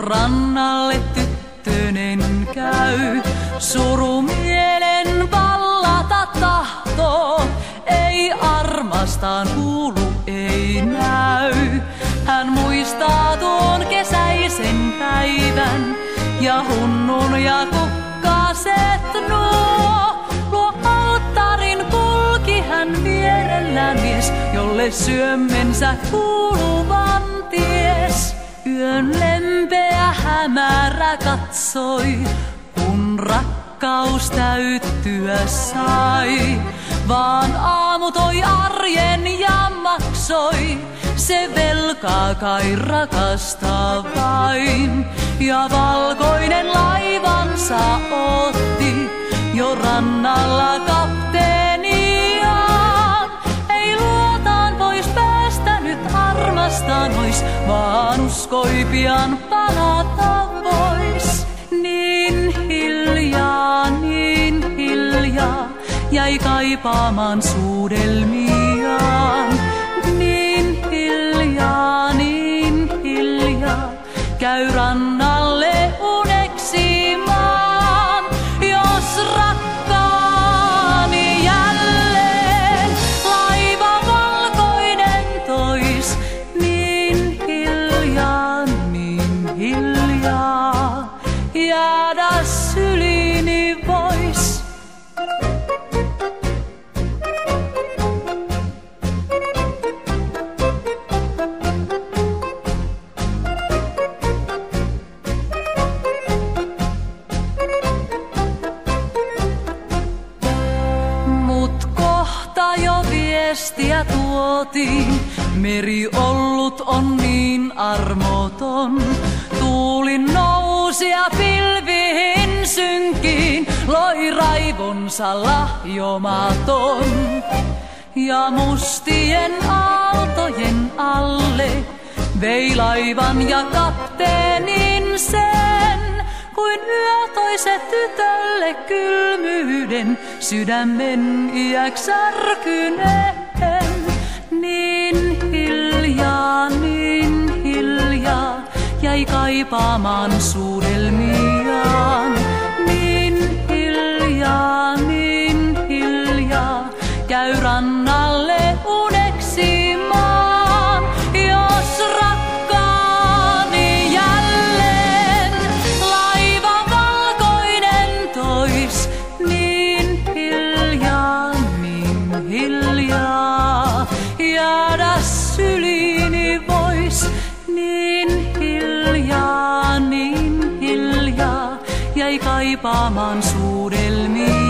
rannalle tyttönen käy. Surumielen vallata tahtoo, ei armastaan kuulu, ei näy. Hän muistaa tuon kesäisen päivän ja hunnun ja kukkaset nuo. Luo alttarin kulki hän vierellään mies, jolle syömmensä kuuluvan ties. Yön lempeä hämärä katsoi, kun rakkaus täyttyä sai. Vaan aamu toi arjen ja maksoi, se velkaa kai rakastaa vain. Ja valkoinen laivansa otti jo rannalla kapteeniaan. Ei luotaan pois päästänyt armastaan ois, vaan uskoi pian palata vois. Niin hiljaa jäi kaipaamaan suudelmiaan. Niin hiljaa käy rannalle uneksimaan. Jos rakkaani jälleen laiva valkoinen tois, niin hiljaa jäädä syliini vois. Viestiä tuotiin, meri ollut on niin armoton. Tuuli nousi ja pilviin synkiin loi raivonsa lahjomaton. Ja mustien aaltojen alle vei laivan ja kapteenin sen. Kuin yö toi se tytölle kylmyyden, sydämen iäks särkyneen. Niin hiljaa jäi kaipaamaan suudelmiaan. Niin hiljaa käy rannalle uneksimaan. Jos rakkaani jälleen laiva valkoinen tois, niin hiljaa jäädä syliini vois. Niin hiljaa jäi kaipaamaan suudelmiaan.